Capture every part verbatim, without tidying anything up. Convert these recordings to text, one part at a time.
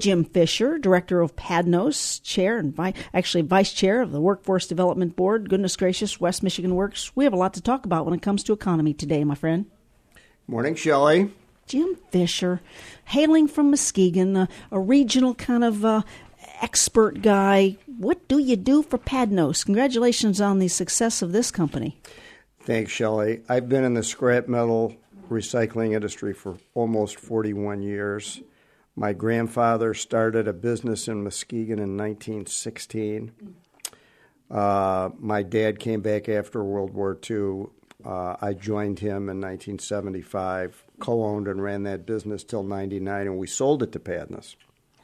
Jim Fisher, Director of PADNOS, Chair and vi- actually Vice Chair of the Workforce Development Board. Goodness gracious, West Michigan Works. We have a lot to talk about when it comes to economy today, my friend. Morning, Shelley. Jim Fisher, hailing from Muskegon, a, a regional kind of uh, expert guy. What do you do for PADNOS? Congratulations on the success of this company. Thanks, Shelley. I've been in the scrap metal recycling industry for almost forty-one years. My grandfather started a business in Muskegon in nineteen sixteen. Uh, my dad came back after World War Two. Uh, I joined him in nineteen seventy-five, co-owned and ran that business till ninety-nine, and we sold it to PADNOS.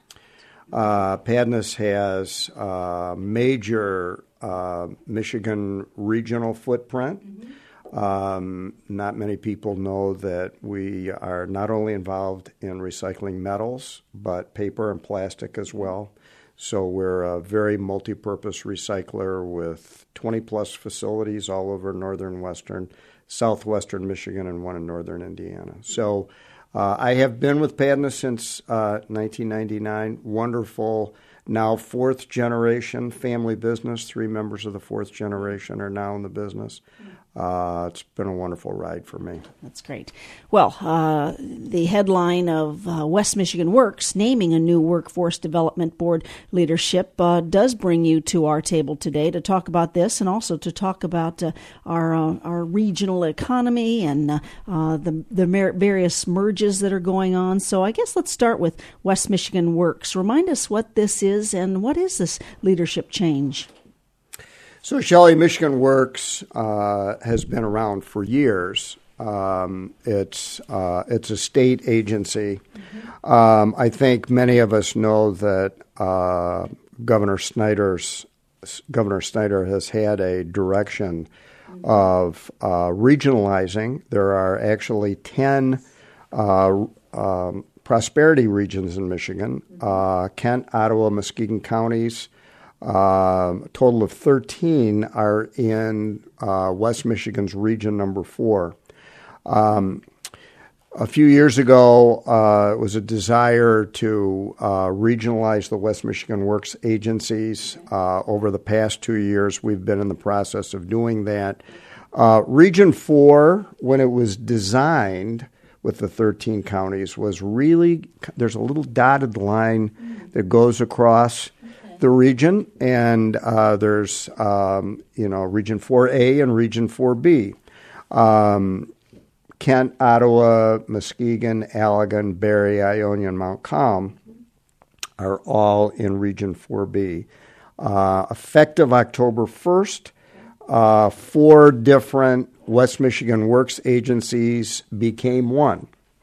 Uh, PADNOS has a major uh, Michigan regional footprint. Mm-hmm. Um, not many people know that we are not only involved in recycling metals, but paper and plastic as well. So we're a very multi-purpose recycler with twenty-plus facilities all over northern, western, southwestern Michigan, and one in northern Indiana. So uh, I have been with PADNOS since uh, nineteen ninety-nine. Wonderful, now fourth generation family business. Three members of the fourth generation are now in the business. Uh, it's been a wonderful ride for me. That's great. Well, uh, the headline of uh, West Michigan Works naming a new Workforce Development Board leadership uh, does bring you to our table today to talk about this and also to talk about uh, our uh, our regional economy and uh, uh, the the mer- various merges that are going on. So I guess let's start with West Michigan Works. Remind us what this is and what is this leadership change? So, Shelley, Michigan Works uh, has been around for years. Um, it's uh, it's a state agency. Mm-hmm. Um, I think many of us know that uh, Governor Snyder's Governor Snyder has had a direction mm-hmm. of uh, regionalizing. There are actually ten uh, um, prosperity regions in Michigan: mm-hmm. uh, Kent, Ottawa, Muskegon counties. Uh, a total of thirteen are in uh, West Michigan's region number four. Um, a few years ago, uh, it was a desire to uh, regionalize the West Michigan Works agencies. Uh, over the past two years, we've been in the process of doing that. Uh, region four, when it was designed with the thirteen counties, was really, there's a little dotted line that goes across the region, and uh, there's, um, you know, Region four A and Region four B. Um, Kent, Ottawa, Muskegon, Allegan, Barre, Ionia, and Mount Calm are all in Region four B. Uh, effective October first, uh, four different West Michigan Works agencies became one.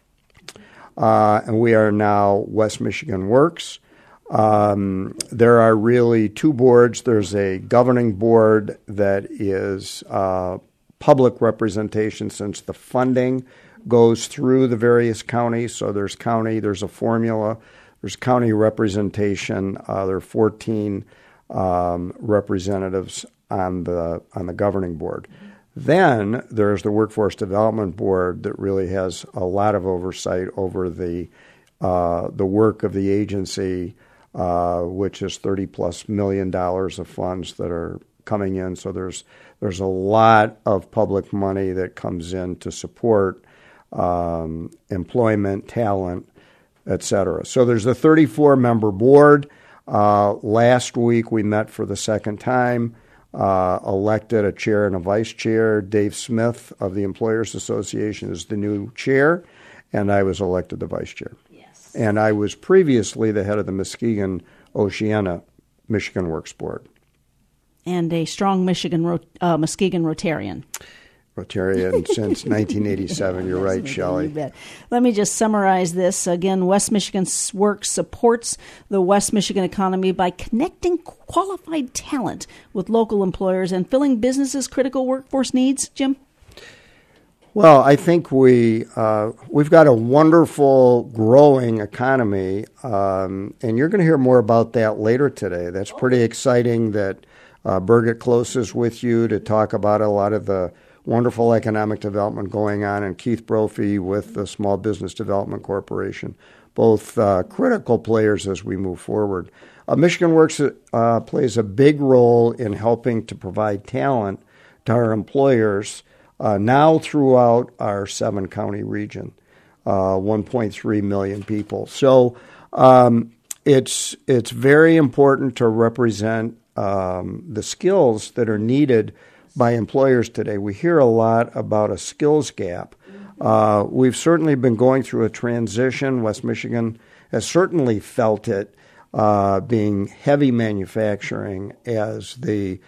Uh, and we are now West Michigan Works. Um, there are really two boards. There's a governing board that is uh, public representation since the funding goes through the various counties. So there's county, there's a formula, there's county representation. Uh, there are fourteen um, representatives on the on the governing board. Then there's the Workforce Development Board that really has a lot of oversight over the uh, the work of the agency. Uh, which is thirty plus million dollars of funds that are coming in. So there's there's a lot of public money that comes in to support um, employment, talent, et cetera. So there's a thirty-four member board. Uh, last week we met for the second time, uh, elected a chair and a vice chair. Dave Smith of the Employers Association is the new chair, and I was elected the vice chair. And I was previously the head of the Muskegon Oceana Michigan Works Board. And a strong Michigan uh, Muskegon Rotarian. Rotarian since nineteen eighty-seven. You're right, Shelley. You bet. Let me just summarize this. Again, West Michigan Works supports the West Michigan economy by connecting qualified talent with local employers and filling businesses' critical workforce needs. Jim? Well, I think we, uh, we've got a wonderful, growing economy, um, and you're going to hear more about that later today. That's pretty exciting that uh, Birgit Close is with you to talk about a lot of the wonderful economic development going on, and Keith Brophy with the Small Business Development Corporation. both uh, critical players as we move forward. Uh, Michigan Works uh, plays a big role in helping to provide talent to our employers uh, now throughout our seven-county region, uh, one point three million people. So um, it's it's very important to represent um, the skills that are needed by employers today. We hear a lot about a skills gap. Uh, we've certainly been going through a transition. West Michigan has certainly felt it, uh, being heavy manufacturing, as the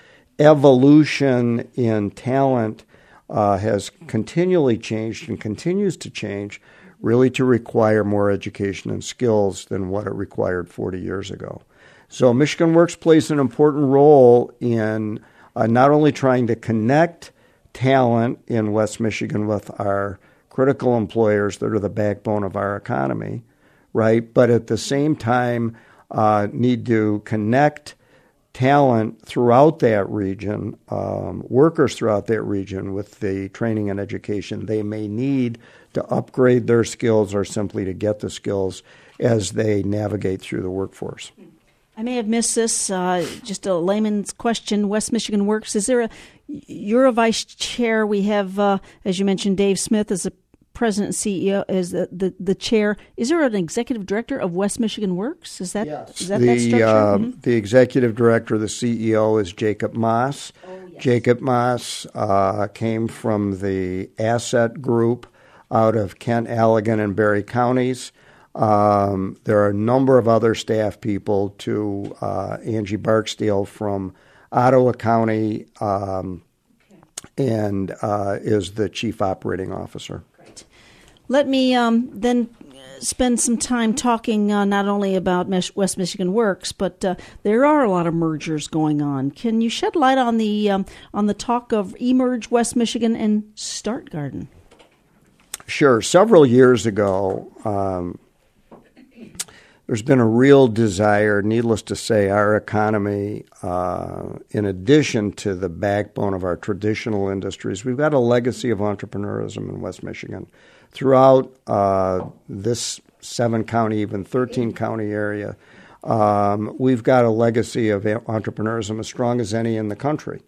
evolution in talent uh, has continually changed and continues to change, really to require more education and skills than what it required forty years ago. So Michigan Works plays an important role in uh, not only trying to connect talent in West Michigan with our critical employers that are the backbone of our economy, right, but at the same time uh, need to connect talent throughout that region, um, workers throughout that region, with the training and education they may need to upgrade their skills or simply to get the skills as they navigate through the workforce. I may have missed this, uh, just a layman's question. West Michigan Works, is there a, you're a vice chair. We have, uh, as you mentioned, Dave Smith as the president and C E O, as the, the, the chair. Is there an executive director of West Michigan Works? Is that, yes. is that the, that structure? Uh, mm-hmm. The executive director, the C E O, is Jacob Moss. Oh, yes. Jacob Moss uh, came from the Asset Group out of Kent, Allegan, and Berry counties. Um, there are a number of other staff people, to uh, Angie Barksdale from Ottawa County, um, okay. and uh, is the chief operating officer. Great. Let me um, then spend some time talking uh, not only about Mich- West Michigan Works, but uh, there are a lot of mergers going on. Can you shed light on the um, on the talk of eMerge West Michigan and Startgarden? Sure. Several years ago, um, there's been a real desire, needless to say, our economy, uh, in addition to the backbone of our traditional industries, we've got a legacy of entrepreneurism in West Michigan. Throughout uh, this seven-county, even thirteen-county area, um, we've got a legacy of entrepreneurism as strong as any in the country.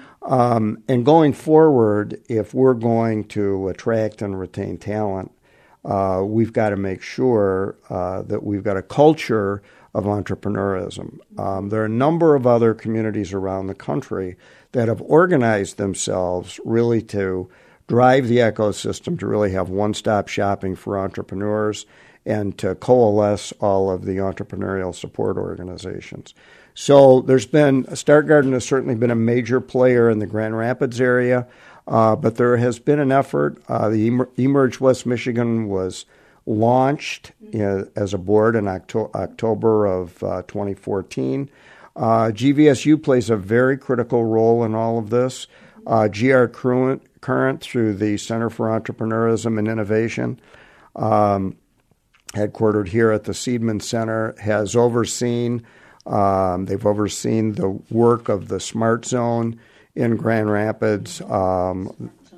Um, and going forward, if we're going to attract and retain talent, Uh, we've got to make sure uh, that we've got a culture of entrepreneurism. Um, there are a number of other communities around the country that have organized themselves really to drive the ecosystem, to really have one-stop shopping for entrepreneurs, and to coalesce all of the entrepreneurial support organizations. So there's been, Startgarden has certainly been a major player in the Grand Rapids area. Uh, but there has been an effort. Uh, the eMerge West Michigan was launched uh, as a board in Octo- October of uh, twenty fourteen. Uh, G V S U plays a very critical role in all of this. Uh, G R Current, Current, through the Center for Entrepreneurism and Innovation, um, headquartered here at the Seidman Center, has overseen, um, they've overseen the work of the Smart Zone in Grand Rapids. Um,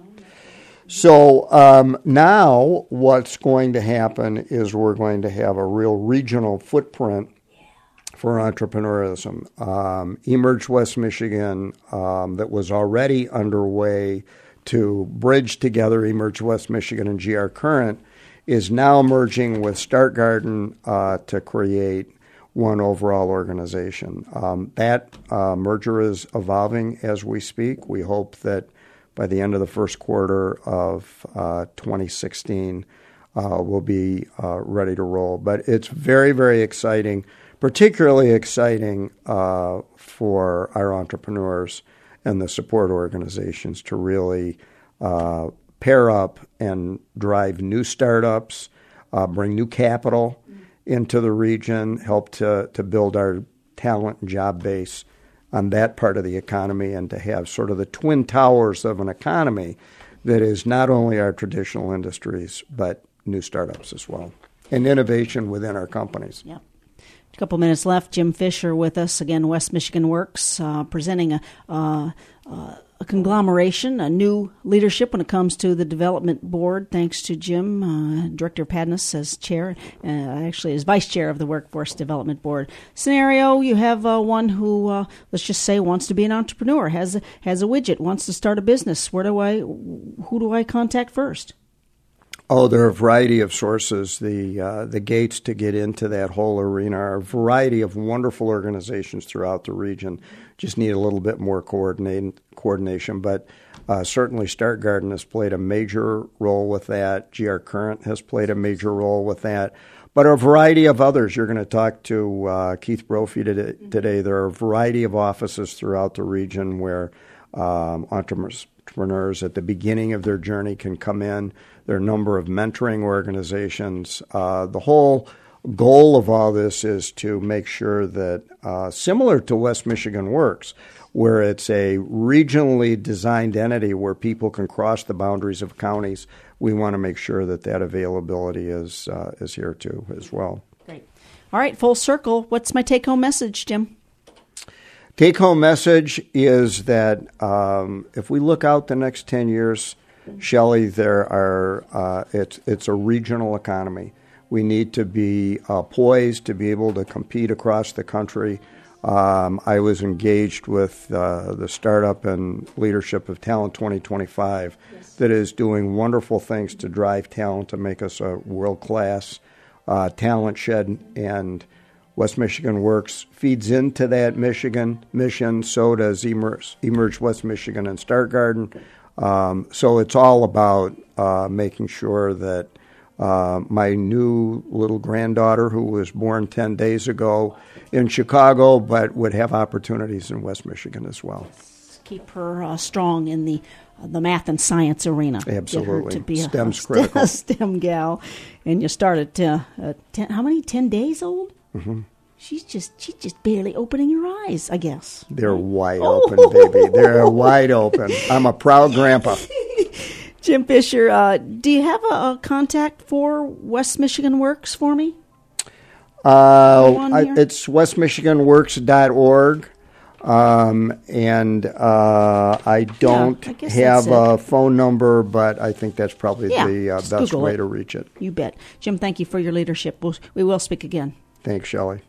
so um, now what's going to happen is we're going to have a real regional footprint for entrepreneurism. Um, eMerge West Michigan, um, that was already underway to bridge together eMerge West Michigan and G R Current, is now merging with Startgarden uh, to create one overall organization. Um, that uh, merger is evolving as we speak. We hope that by the end of the first quarter of uh, twenty sixteen, uh, we'll be uh, ready to roll. But it's very, very exciting, particularly exciting uh, for our entrepreneurs and the support organizations to really uh, pair up and drive new startups, uh, bring new capital into the region, help to, to build our talent and job base on that part of the economy, and to have sort of the twin towers of an economy that is not only our traditional industries, but new startups as well, and innovation within our companies. Yeah. A couple minutes left. Jim Fisher with us again, West Michigan Works, uh, presenting a, uh, uh, a conglomeration, a new leadership when it comes to the development board, thanks to Jim, uh, Director Padness as chair, uh, actually as vice chair of the Workforce Development Board. Scenario, you have uh, one who, uh, let's just say, wants to be an entrepreneur, has a, has a widget, wants to start a business. Where do I, who do I contact first? Oh, there are a variety of sources. The uh, the gates to get into that whole arena are a variety of wonderful organizations throughout the region. Just need a little bit more coordinate, coordination. But uh, certainly Start Garden has played a major role with that. G R Current has played a major role with that. But a variety of others. You're going to talk to uh, Keith Brophy today, today. There are a variety of offices throughout the region where um, entrepreneurs at the beginning of their journey can come in. There are a number of mentoring organizations. Uh, the whole goal of all this is to make sure that, uh, similar to West Michigan Works, where it's a regionally designed entity where people can cross the boundaries of counties, we want to make sure that that availability is uh, is here too as well. Great. All right, full circle. What's my take-home message, Jim? Take-home message is that um, if we look out the next ten years, Shelley, there are uh, it's it's a regional economy. We need to be uh, poised to be able to compete across the country. Um, I was engaged with uh, the startup and leadership of Talent twenty twenty-five yes. that is doing wonderful things to drive talent to make us a world-class uh, talent shed. And West Michigan Works feeds into that Michigan mission. So does Emerge, Emerge West Michigan and Start Garden. Um, so it's all about uh, making sure that uh, my new little granddaughter, who was born ten days ago in Chicago, but would have opportunities in West Michigan as well. Keep her uh, strong in the uh, the math and science arena. Absolutely. Get her to be STEM's a, critical. A STEM gal. And you start at, uh, uh, ten, how many, ten days old? Mm-hmm. She's just she's just barely opening her eyes, I guess. They're wide oh. open, baby. They're wide open. I'm a proud grandpa. Jim Fisher, uh, do you have a, a contact for West Michigan Works for me? Uh, I, it's west michigan works dot org. Um, and uh, I don't yeah, I have a phone number, but I think that's probably yeah, the uh, best Google way it. to reach it. You bet. Jim, thank you for your leadership. We'll, we will speak again. Thanks, Shelley.